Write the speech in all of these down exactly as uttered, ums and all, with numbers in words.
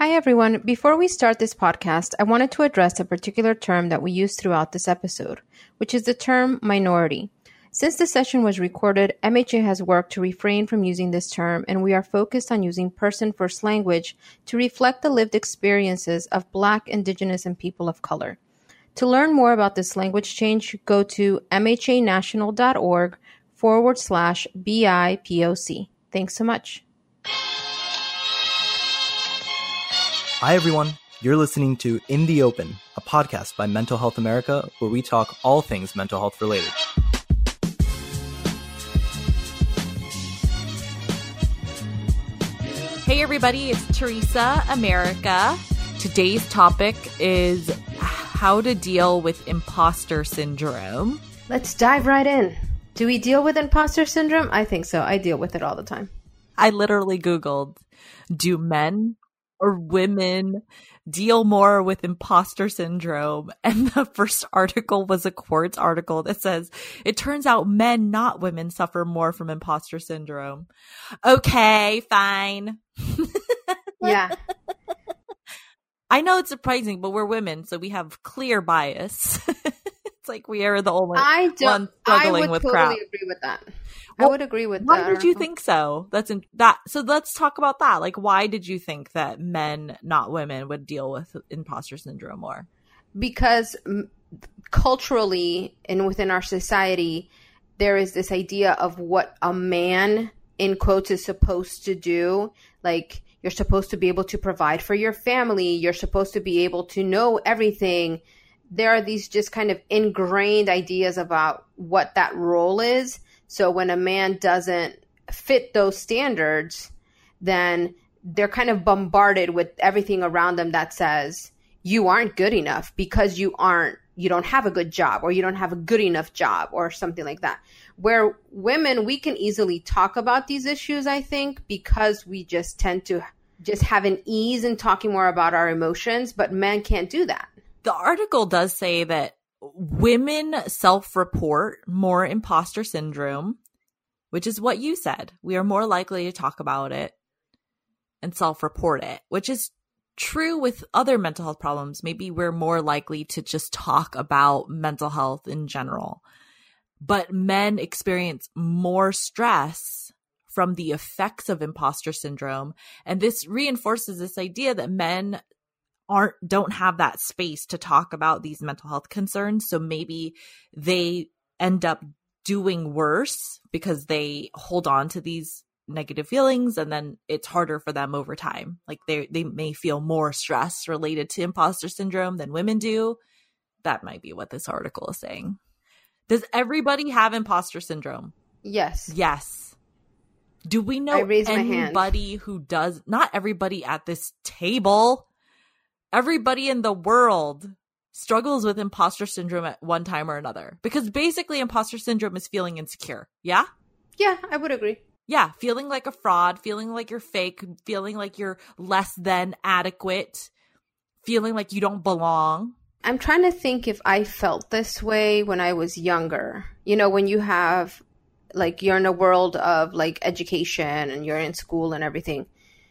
Hi, everyone. Before we start this podcast, I wanted to address a particular term that we use throughout this episode, which is the term minority. Since the session was recorded, M H A has worked to refrain from using this term, and we are focused on using person-first language to reflect the lived experiences of Black, Indigenous, and people of color. To learn more about this language change, go to mhanational.org forward slash BIPOC. Thanks so much. Hi, everyone. You're listening to In the Open, a podcast by Mental Health America, where we talk all things mental health related. Hey, everybody. It's Teresa America. Today's topic is how to deal with imposter syndrome. Let's dive right in. Do we deal with imposter syndrome? I think so. I deal with it all the time. I literally Googled, do men or women deal more with imposter syndrome? And the first article was a Quartz article that says, it turns out men, not women, suffer more from imposter syndrome. Okay, fine. Yeah. I know it's surprising, but we're women, so we have clear bias. It's like we are the only I don't, one struggling I would with totally crap. agree with that. Well, I would agree with why that. Why did you think so? That's in, that. So let's talk about that. Like, why did you think that men, not women, would deal with imposter syndrome more? Because m- culturally and within our society, there is this idea of what a man, in quotes, is supposed to do. Like, you're supposed to be able to provide for your family. You're supposed to be able to know everything. There are these just kind of ingrained ideas about what that role is. So when a man doesn't fit those standards, then they're kind of bombarded with everything around them that says you aren't good enough because you aren't, you don't have a good job, or you don't have a good enough job, or something like that. Where women, we can easily talk about these issues, I think, because we just tend to just have an ease in talking more about our emotions, but men can't do that. The article does say that women self-report more imposter syndrome, which is what you said. We are more likely to talk about it and self-report it, which is true with other mental health problems. Maybe we're more likely to just talk about mental health in general. But men experience more stress from the effects of imposter syndrome. And this reinforces this idea that men aren't don't have that space to talk about these mental health concerns. So maybe they end up doing worse because they hold on to these negative feelings, and then it's harder for them over time. Like they they may feel more stress related to imposter syndrome than women do. That might be what this article is saying. Does everybody have imposter syndrome? Yes. Yes. Do we know anybody who does? Not everybody at this table. Everybody in the world struggles with imposter syndrome at one time or another. Because basically imposter syndrome is feeling insecure. Yeah? Yeah, I would agree. Yeah, feeling like a fraud, feeling like you're fake, feeling like you're less than adequate, feeling like you don't belong. I'm trying to think if I felt this way when I was younger. You know, when you have, like, you're in a world of, like, education and you're in school and everything.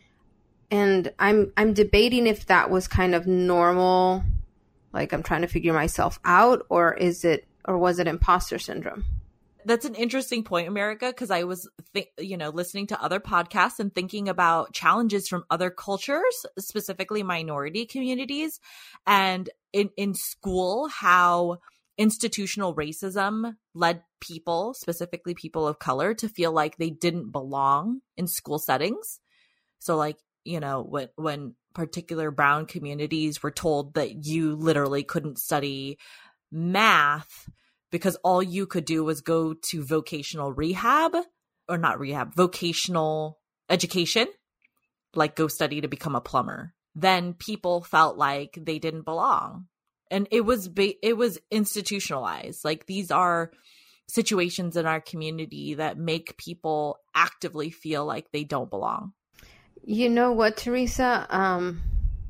And I'm I'm debating if that was kind of normal, like I'm trying to figure myself out, or is it, or was it imposter syndrome? That's an interesting point, America, because I was, th- you know, listening to other podcasts and thinking about challenges from other cultures, specifically minority communities, and in, in school, how institutional racism led people, specifically people of color, to feel like they didn't belong in school settings. So like, you know, when when particular brown communities were told that you literally couldn't study math because all you could do was go to vocational rehab, or not rehab, vocational education, like go study to become a plumber, then people felt like they didn't belong. And it was ba- it was institutionalized. Like these are situations in our community that make people actively feel like they don't belong. You know what, Teresa? Um,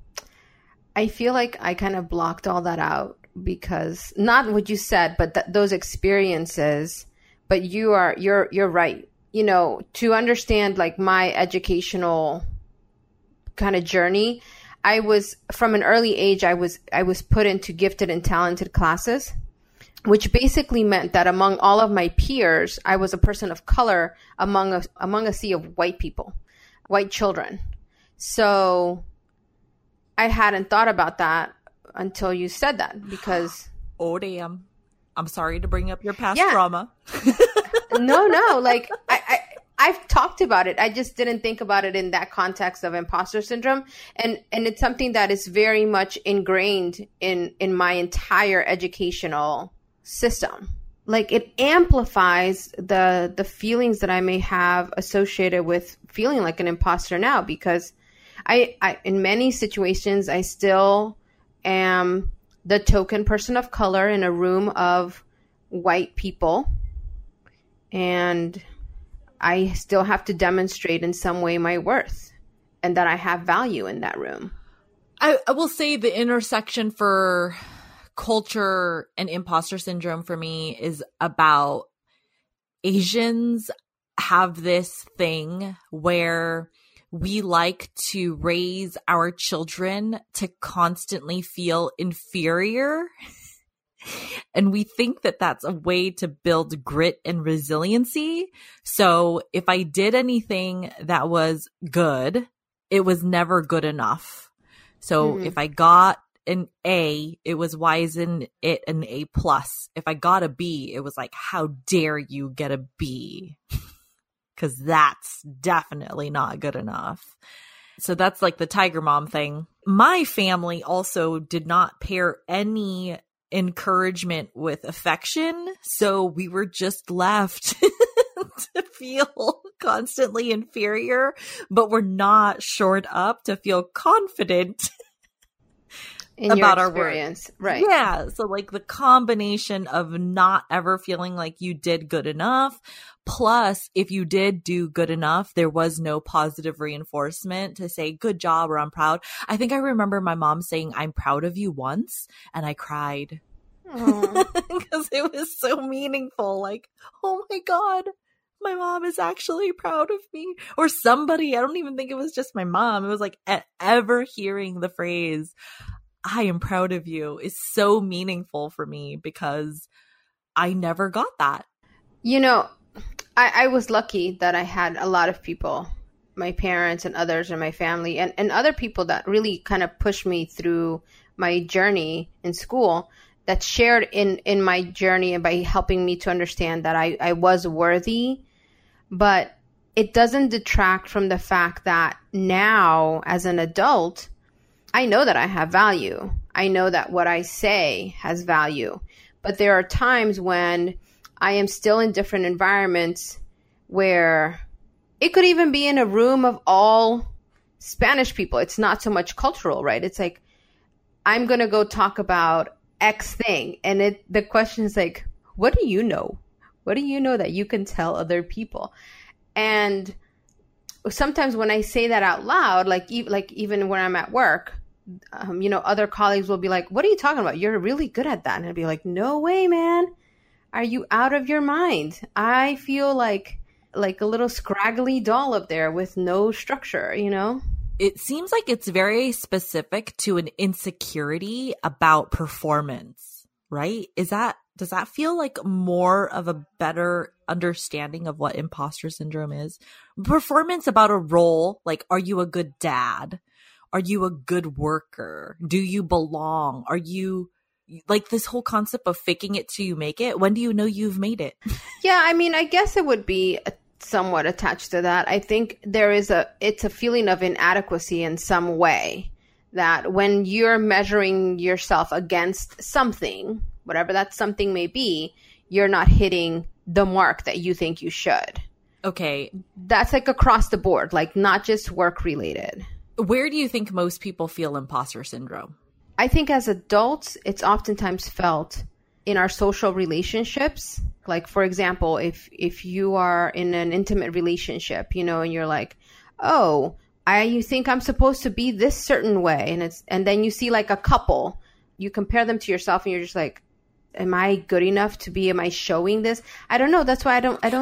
I feel like I kind of blocked all that out because not what you said, but th- those experiences. But you are you're you're right. You know, to understand like my educational kind of journey, I was, from an early age, I was I was put into gifted and talented classes, which basically meant that among all of my peers, I was a person of color among a, among a sea of white people, white children. So I hadn't thought about that until you said that, because... Oh, damn. I'm sorry to bring up your past yeah. trauma. no, no. Like, I, I, I've talked about it. I just didn't think about it in that context of imposter syndrome. And, and it's something that is very much ingrained in, in my entire educational system. Like, it amplifies the the feelings that I may have associated with feeling like an imposter now, because I, I in many situations, I still am the token person of color in a room of white people. And I still have to demonstrate in some way my worth and that I have value in that room. I, I will say the intersection for culture and imposter syndrome for me is about Asians have this thing where we like to raise our children to constantly feel inferior. And we think that that's a way to build grit and resiliency. So if I did anything that was good, it was never good enough. So mm-hmm. if I got an A, it was why isn't it an A plus? If I got a B, it was like, how dare you get a B? Because that's definitely not good enough. So that's like the tiger mom thing. My family also did not pair any encouragement with affection. So we were just left to feel constantly inferior, but we're not shored up to feel confident in about your our work. Right. Yeah. So like the combination of not ever feeling like you did good enough, plus if you did do good enough, there was no positive reinforcement to say good job or I'm proud. I think I remember my mom saying, I'm proud of you once, and I cried because it was so meaningful. Like, oh my God, my mom is actually proud of me. Or somebody, I don't even think it was just my mom. It was like ever hearing the phrase, I am proud of you, is so meaningful for me because I never got that. You know, I, I was lucky that I had a lot of people, my parents and others in my family, and, and other people that really kind of pushed me through my journey in school, that shared in, in my journey and by helping me to understand that I, I was worthy. But it doesn't detract from the fact that now, as an adult, I know that I have value. I know that what I say has value. But there are times when I am still in different environments where it could even be in a room of all Spanish people. It's not so much cultural, right? It's like, I'm going to go talk about X thing. And it the question is like, what do you know? What do you know that you can tell other people? And sometimes when I say that out loud, like, e- like even when I'm at work, um, you know, other colleagues will be like, what are you talking about? You're really good at that. And I'd be like, no way, man. Are you out of your mind? I feel like like a little scraggly doll up there with no structure, you know? It seems like it's very specific to an insecurity about performance, right? Is that, does that feel like more of a better understanding of what imposter syndrome is? Performance about a role, like, are you a good dad? Are you a good worker? Do you belong? Are you, like, this whole concept of faking it till you make it? When do you know you've made it? Yeah, I mean, I guess it would be somewhat attached to that. I think there is a, it's a feeling of inadequacy in some way, that when you're measuring yourself against something, whatever that something may be, you're not hitting the mark that you think you should. Okay. That's like across the board, like not just work related. Where do you think most people feel imposter syndrome? I think as adults, it's oftentimes felt in our social relationships. Like, for example, if if you are in an intimate relationship, you know, and you're like, oh, I you think I'm supposed to be this certain way. And it's and then you see like a couple, you compare them to yourself and you're just like, am I good enough to be, am I showing this? I don't know. That's why I don't, I don't.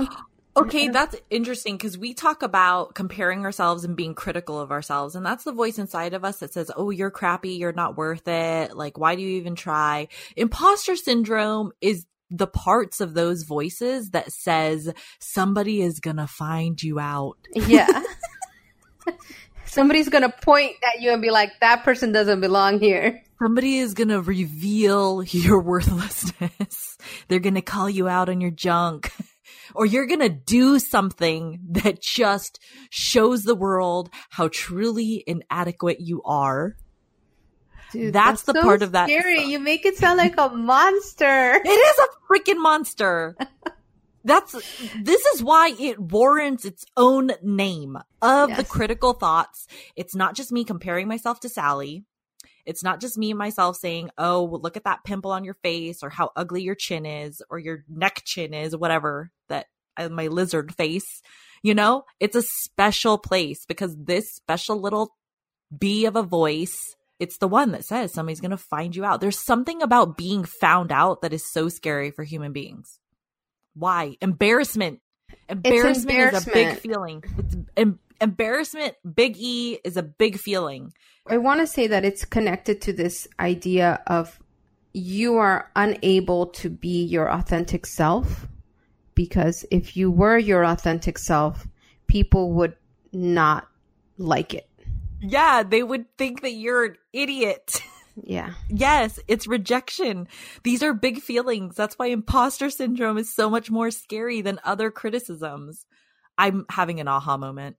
Okay, that's interesting because we talk about comparing ourselves and being critical of ourselves. And that's the voice inside of us that says, oh, you're crappy. You're not worth it. Like, why do you even try? Imposter syndrome is the parts of those voices that says somebody is going to find you out. Yeah. Somebody's going to point at you and be like, that person doesn't belong here. Somebody is going to reveal your worthlessness. They're going to call you out on your junk. Or you're going to do something that just shows the world how truly inadequate you are. Dude, that's, that's the so part of that. Scary. You make it sound like a monster. It is a freaking monster. That's, this is why it warrants its own name of yes. the critical thoughts. It's not just me comparing myself to Sally. It's not just me and myself saying, oh, well, look at that pimple on your face or how ugly your chin is or your neck chin is, whatever, that uh, my lizard face, you know, it's a special place because this special little bee of a voice, it's the one that says somebody's going to find you out. There's something about being found out that is so scary for human beings. Why? Embarrassment. Embarrassment, embarrassment. is a big feeling. It's em- embarrassment, big E, is a big feeling. I want to say that it's connected to this idea of you are unable to be your authentic self because if you were your authentic self, people would not like it. Yeah, they would think that you're an idiot. Yeah. Yes, it's rejection. These are big feelings. That's why imposter syndrome is so much more scary than other criticisms. I'm having an aha moment.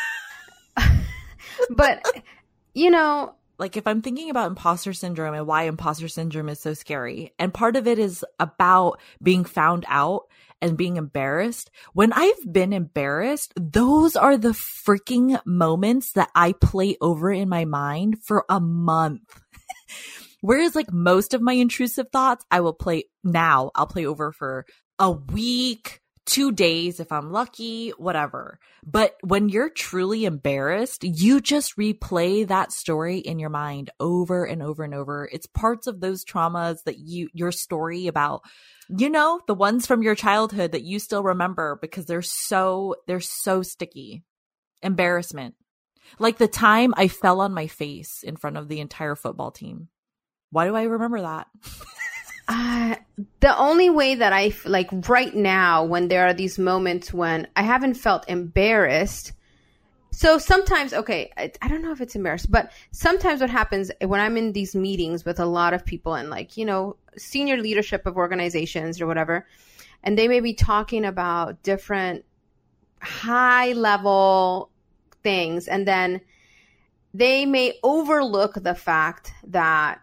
But, you know, like if I'm thinking about imposter syndrome and why imposter syndrome is so scary, and part of it is about being found out and being embarrassed. When I've been embarrassed, those are the freaking moments that I play over in my mind for a month. Whereas like most of my intrusive thoughts, I will play now, I'll play over for a week, two days if I'm lucky, whatever. But when you're truly embarrassed, you just replay that story in your mind over and over and over. It's parts of those traumas that you, your story about, you know, the ones from your childhood that you still remember because they're so, they're so sticky. Embarrassment. Like the time I fell on my face in front of the entire football team. Why do I remember that? Uh, the only way that I, like right now, when there are these moments when I haven't felt embarrassed. So sometimes, okay, I, I don't know if it's embarrassed, but sometimes what happens when I'm in these meetings with a lot of people and like, you know, senior leadership of organizations or whatever, and they may be talking about different high level things. And then they may overlook the fact that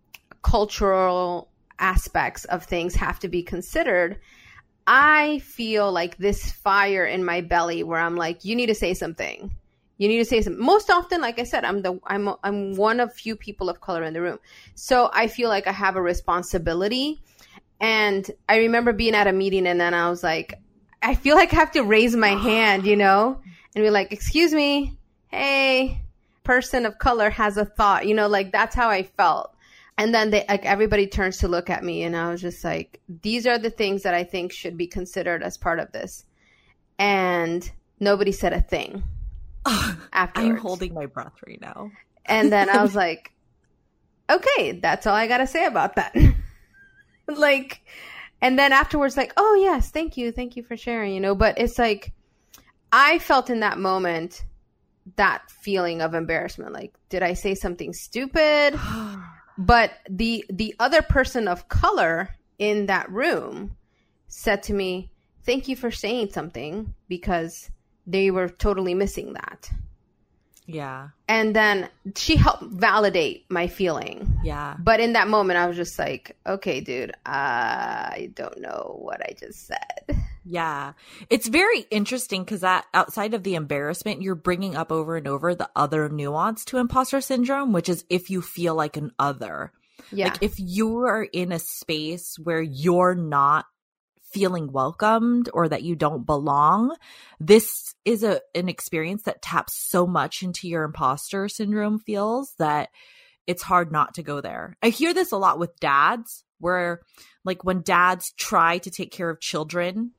cultural aspects of things have to be considered. I feel like this fire in my belly where I'm like, you need to say something. You need to say something. Most often, like I said, I'm the I'm I'm one of few people of color in the room. So I feel like I have a responsibility. And I remember being at a meeting and then I was like, I feel like I have to raise my hand, you know, and be like, excuse me, hey, person of color has a thought, you know, like that's how I felt. And then they, like everybody turns to look at me and I was just like, these are the things that I think should be considered as part of this. And nobody said a thing afterwards. I'm holding my breath right now. And then I was like, okay, that's all I got to say about that. Like, and then afterwards, like, oh yes, thank you. Thank you for sharing, you know, but it's like, I felt in that moment, that feeling of embarrassment. Like, did I say something stupid? But the the other person of color in that room said to me, thank you for saying something, because they were totally missing that. Yeah. And then she helped validate my feeling. Yeah. But in that moment, I was just like, okay, dude, I don't know what I just said. Yeah. It's very interesting because that outside of the embarrassment, you're bringing up over and over the other nuance to imposter syndrome, which is if you feel like an other. Yeah. Like if you are in a space where you're not feeling welcomed or that you don't belong, this is a an experience that taps so much into your imposter syndrome feels that it's hard not to go there. I hear this a lot with dads where like when dads try to take care of children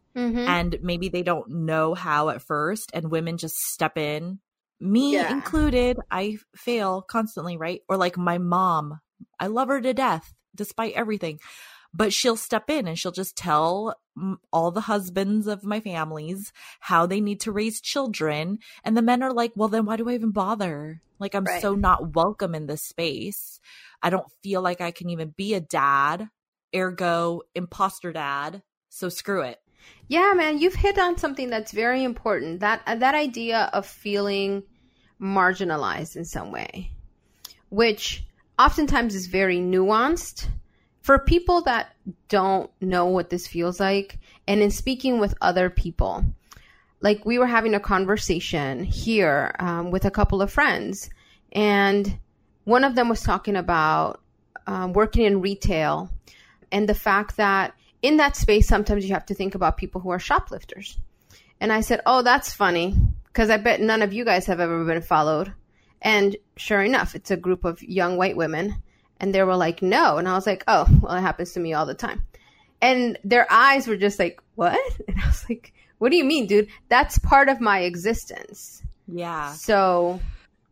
mm-hmm. and maybe they don't know how at first, and women just step in, me yeah. included. I fail constantly, right? Or like my mom, I love her to death despite everything, but she'll step in and she'll just tell all the husbands of my families how they need to raise children. And the men are like, well, then why do I even bother? Like, I'm right. so not welcome in this space. I don't feel like I can even be a dad, ergo imposter dad. So screw it. Yeah, man, you've hit on something that's very important. That, that idea of feeling marginalized in some way, which oftentimes is very nuanced. For people that don't know what this feels like, and in speaking with other people, like we were having a conversation here um, with a couple of friends, and one of them was talking about um, working in retail and the fact that in that space, sometimes you have to think about people who are shoplifters. And I said, oh, that's funny, because I bet none of you guys have ever been followed. And sure enough, it's a group of young white women. And they were like, no. And I was like, oh, well, it happens to me all the time. And their eyes were just like, what? And I was like, what do you mean, dude? That's part of my existence. Yeah. So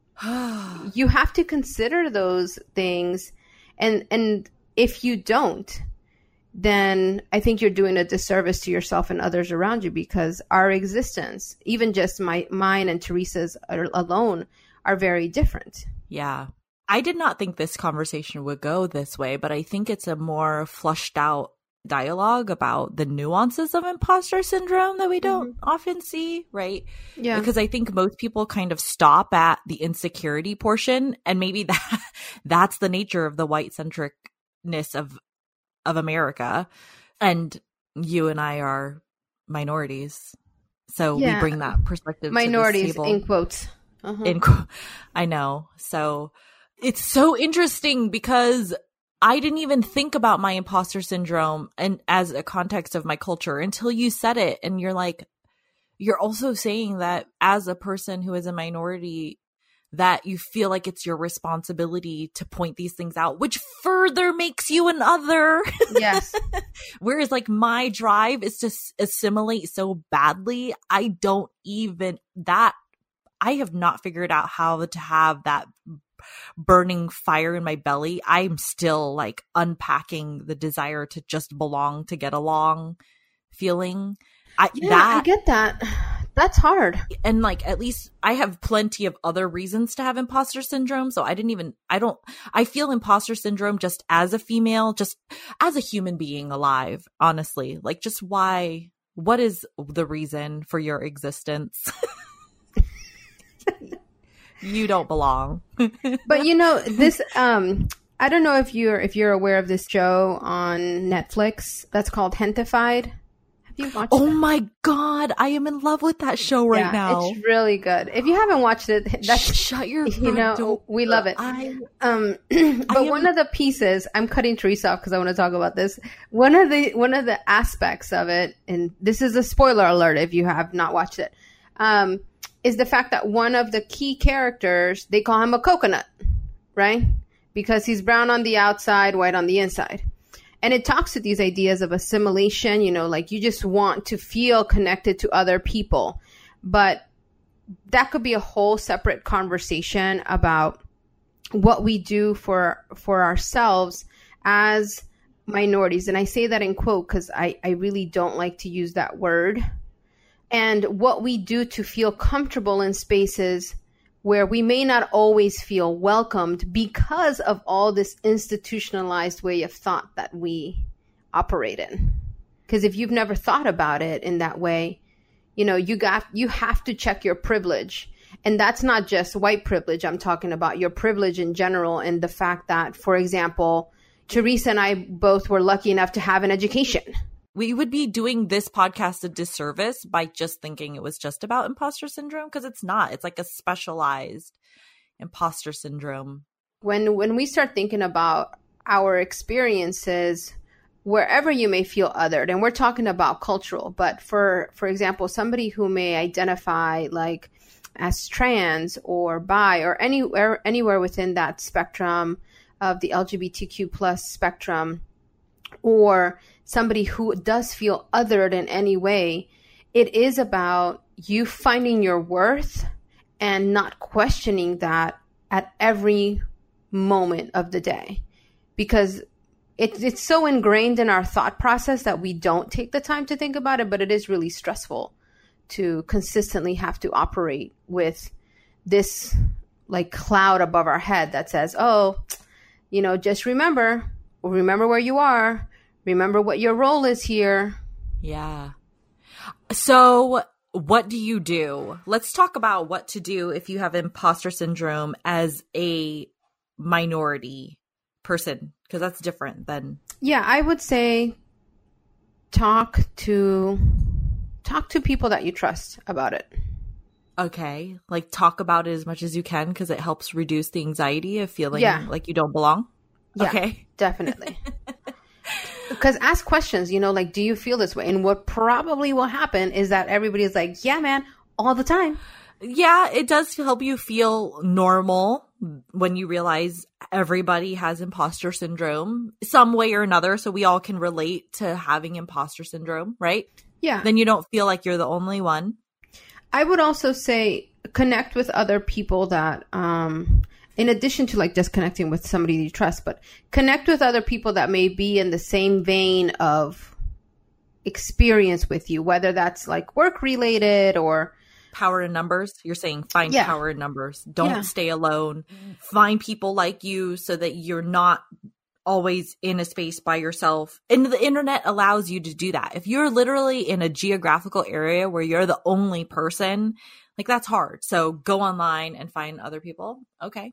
you have to consider those things. And, and if you don't, then I think you're doing a disservice to yourself and others around you, because our existence, even just my mine and Teresa's alone, are very different. Yeah. I did not think this conversation would go this way, but I think it's a more flushed out dialogue about the nuances of imposter syndrome that we don't mm-hmm. often see, right? Yeah. Because I think most people kind of stop at the insecurity portion, and maybe that that's the nature of the white centricness of of America. And you and I are minorities. So yeah. we bring that perspective minorities, to this table. In quotes. Uh-huh. In qu- I know. So it's so interesting because I didn't even think about my imposter syndrome and as a context of my culture until you said it. And you're like, you're also saying that as a person who is a minority, that you feel like it's your responsibility to point these things out, which further makes you an other. Yes. Whereas like my drive is to assimilate so badly. I don't even that I have not figured out how to have that burning fire in my belly. I'm still like unpacking the desire to just belong, to get along feeling. I, yeah, that, I get that. That's hard. And like, at least I have plenty of other reasons to have imposter syndrome. So I didn't even, I don't, I feel imposter syndrome just as a female, just as a human being alive, honestly. Like, just why, what is the reason for your existence? You don't belong. But you know, this, um, I don't know if you're, if you're aware of this show on Netflix that's called Hentified. Have you watched Oh that? my God. I am in love with that show right yeah, now. It's really good. If you haven't watched it, that's, shut your you know, door. we love it. I, um, but I am, one of the pieces, I'm cutting Teresa off because I want to talk about this. One of the, one of the aspects of it, and this is a spoiler alert if you have not watched it, um, is the fact that one of the key characters, they call him a coconut, right? Because he's brown on the outside, white on the inside. And it talks to these ideas of assimilation, you know, like you just want to feel connected to other people. But that could be a whole separate conversation about what we do for for ourselves as minorities. And I say that in quote because I, I really don't like to use that word. And what we do to feel comfortable in spaces where we may not always feel welcomed because of all this institutionalized way of thought that we operate in. Because if you've never thought about it in that way, you know, you got, you have to check your privilege. And that's not just white privilege. I'm talking about your privilege in general, and the fact that, for example, Teresa and I both were lucky enough to have an education. We would be doing this podcast a disservice by just thinking it was just about imposter syndrome, because it's not. It's like a specialized imposter syndrome. When when we start thinking about our experiences, wherever you may feel othered, and we're talking about cultural, but for, for example, somebody who may identify like as trans or bi or anywhere anywhere within that spectrum of the L G B T Q plus spectrum, or somebody who does feel othered in any way, it is about you finding your worth and not questioning that at every moment of the day. Because it, it's so ingrained in our thought process that we don't take the time to think about it, but it is really stressful to consistently have to operate with this like cloud above our head that says, oh, you know, just remember, remember where you are, remember what your role is here. Yeah. So what do you do? Let's talk about what to do if you have imposter syndrome as a minority person, because that's different than. Yeah, I would say talk to talk to people that you trust about it. Okay. Like talk about it as much as you can because it helps reduce the anxiety of feeling yeah. like you don't belong. Yeah, okay. Definitely. Because ask questions, you know, like, do you feel this way? And what probably will happen is that everybody is like, yeah, man, all the time. Yeah, it does help you feel normal when you realize everybody has imposter syndrome some way or another. So we all can relate to having imposter syndrome, right? Yeah. Then you don't feel like you're the only one. I would also say connect with other people that, um, in addition to like just connecting with somebody you trust, but connect with other people that may be in the same vein of experience with you, whether that's like work related or power in numbers. You're saying find yeah. power in numbers. Don't yeah. stay alone. Find people like you so that you're not always in a space by yourself. And the internet allows you to do that. If you're literally in a geographical area where you're the only person, like that's hard. So go online and find other people. Okay.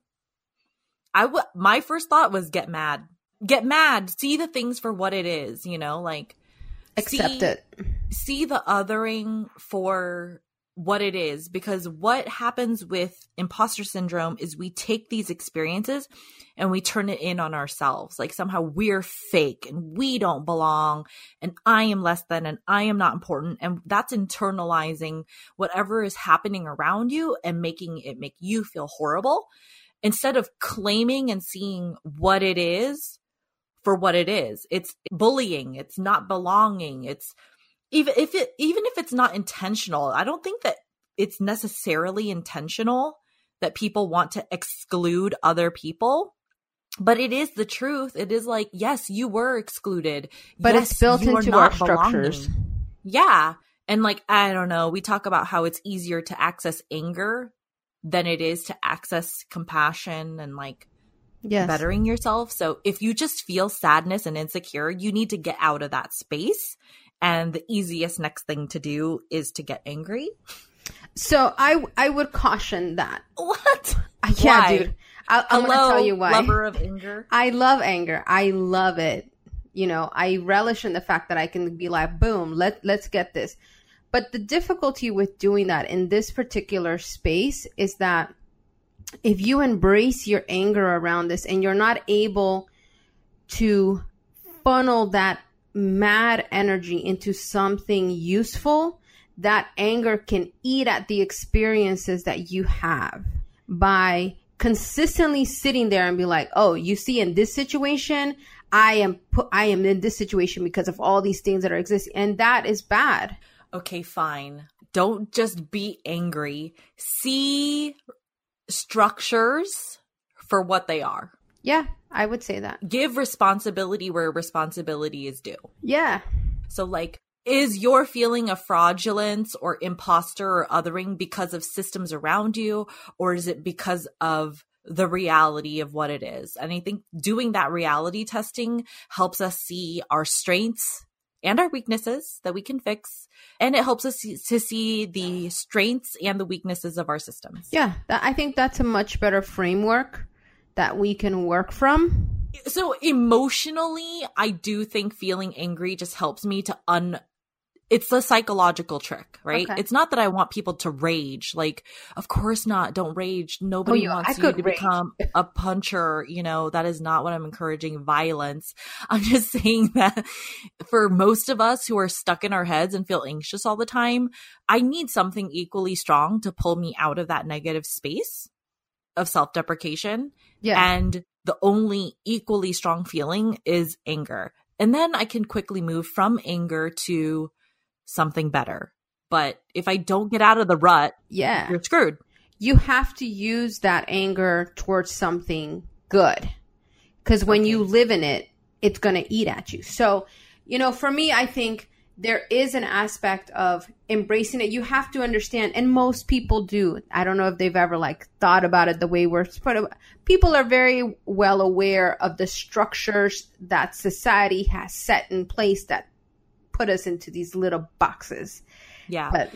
I w- my first thought was get mad. Get mad. See the things for what it is, you know, like accept see, it. See the othering for what it is, because what happens with imposter syndrome is we take these experiences and we turn it in on ourselves. Like somehow we're fake and we don't belong and I am less than and I am not important. And that's internalizing whatever is happening around you and making it make you feel horrible instead of claiming and seeing what it is for what it is. It's bullying. It's not belonging. It's Even if it, even if it's not intentional, I don't think that it's necessarily intentional that people want to exclude other people, but it is the truth. It is like, yes, you were excluded, but yes, it's built into our structures. Belonging. Yeah. And like, I don't know, we talk about how it's easier to access anger than it is to access compassion and like yes. bettering yourself. So if you just feel sadness and insecure, you need to get out of that space. And the easiest next thing to do is to get angry. So I I would caution that. What? Yeah, why? dude. I, I'm Hello, going to tell you why. Lover of anger. I love anger. I love it. You know, I relish in the fact that I can be like, boom, let, let's get this. But the difficulty with doing that in this particular space is that if you embrace your anger around this and you're not able to funnel that mad energy into something useful, that anger can eat at the experiences that you have by consistently sitting there and be like, oh, you see, in this situation, I am put, I am in this situation because of all these things that are existing. And that is bad. Okay, fine. Don't just be angry. See structures for what they are. Yeah, I would say that. Give responsibility where responsibility is due. Yeah. So like, is your feeling of fraudulence or imposter or othering because of systems around you, or is it because of the reality of what it is? And I think doing that reality testing helps us see our strengths and our weaknesses that we can fix. And it helps us to see the strengths and the weaknesses of our systems. Yeah, that, I think that's a much better framework that we can work from. So emotionally, I do think feeling angry just helps me to un... It's a psychological trick, right? Okay. It's not that I want people to rage. Like, of course not. Don't rage. Nobody oh, yeah, wants I you could to rage. become a puncher. You know, that is not what I'm encouraging, violence. I'm just saying that for most of us who are stuck in our heads and feel anxious all the time, I need something equally strong to pull me out of that negative space of self-deprecation. Yeah. And the only equally strong feeling is anger. And then I can quickly move from anger to something better. But if I don't get out of the rut, yeah, you're screwed. You have to use that anger towards something good. Because when Okay. you live in it, it's going to eat at you. So, you know, for me, I think there is an aspect of embracing it. You have to understand, and most people do. I don't know if they've ever like thought about it the way we're supposed to. People are very well aware of the structures that society has set in place that put us into these little boxes. Yeah. But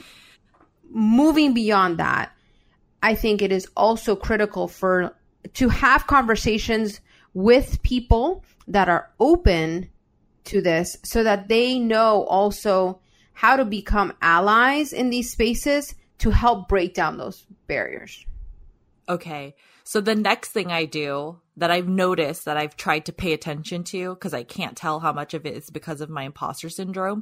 moving beyond that, I think it is also critical for to have conversations with people that are open to this so that they know also how to become allies in these spaces to help break down those barriers. Okay. So the next thing I do that I've noticed that I've tried to pay attention to, because I can't tell how much of it is because of my imposter syndrome,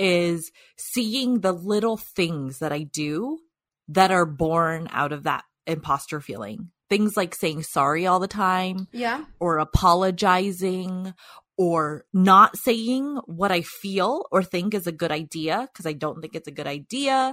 is seeing the little things that I do that are born out of that imposter feeling. Things like saying sorry all the time, Yeah. or apologizing, or not saying what I feel or think is a good idea because I don't think it's a good idea.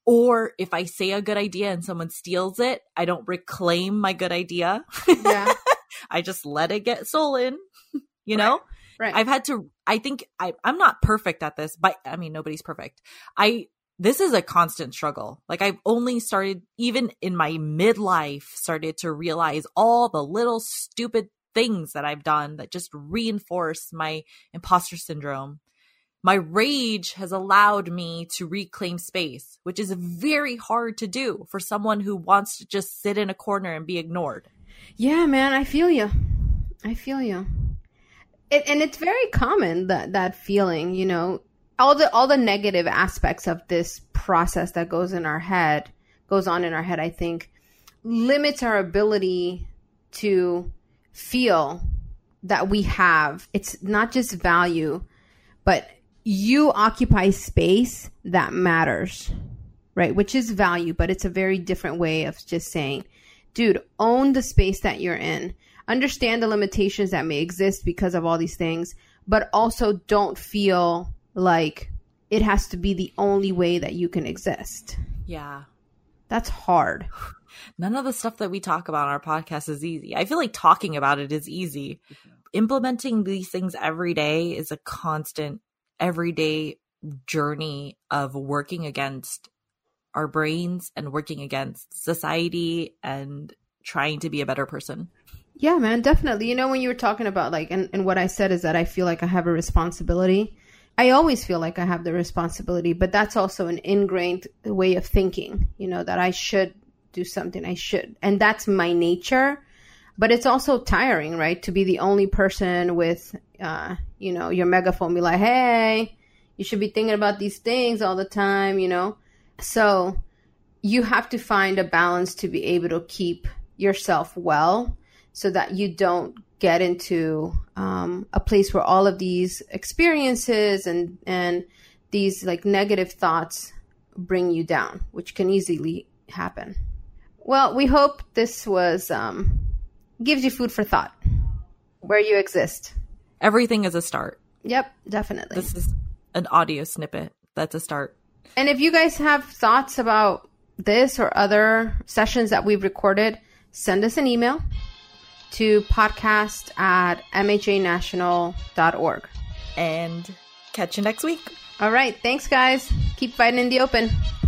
Or if I say a good idea and someone steals it, I don't reclaim my good idea. Yeah. I just let it get stolen, you know? Right. I've had to, I think I, I'm not perfect at this, but I mean, nobody's perfect. I, this is a constant struggle. Like I've only started, even in my midlife, started to realize all the little stupid things that I've done that just reinforce my imposter syndrome. My rage has allowed me to reclaim space, which is very hard to do for someone who wants to just sit in a corner and be ignored. Yeah, man, I feel you. I feel you. It, and it's very common, that that feeling, you know, all the all the negative aspects of this process that goes in our head, goes on in our head, I think, limits our ability to feel that we have. It's not just value, but you occupy space that matters, right? Which is value, but it's a very different way of just saying, dude, own the space that you're in. Understand the limitations that may exist because of all these things, but also don't feel like it has to be the only way that you can exist. Yeah. That's hard. None of the stuff that we talk about on our podcast is easy. I feel like talking about it is easy. Implementing these things every day is a constant, everyday journey of working against our brains and working against society and trying to be a better person. Yeah, man, definitely. You know, when you were talking about like, and, and what I said is that I feel like I have a responsibility. I always feel like I have the responsibility, but that's also an ingrained way of thinking, you know, that I should do something, I should. And that's my nature. But it's also tiring, right? To be the only person with, uh, you know, your megaphone be like, hey, you should be thinking about these things all the time, you know? So you have to find a balance to be able to keep yourself well so that you don't get into um, a place where all of these experiences and, and these like negative thoughts bring you down, which can easily happen. Well, we hope this was um, gives you food for thought where you exist. Everything is a start. Yep, definitely. This is an audio snippet. That's a start. And if you guys have thoughts about this or other sessions that we've recorded, send us an email to podcast at m h a national dot org. And catch you next week. All right. Thanks, guys. Keep fighting in the open.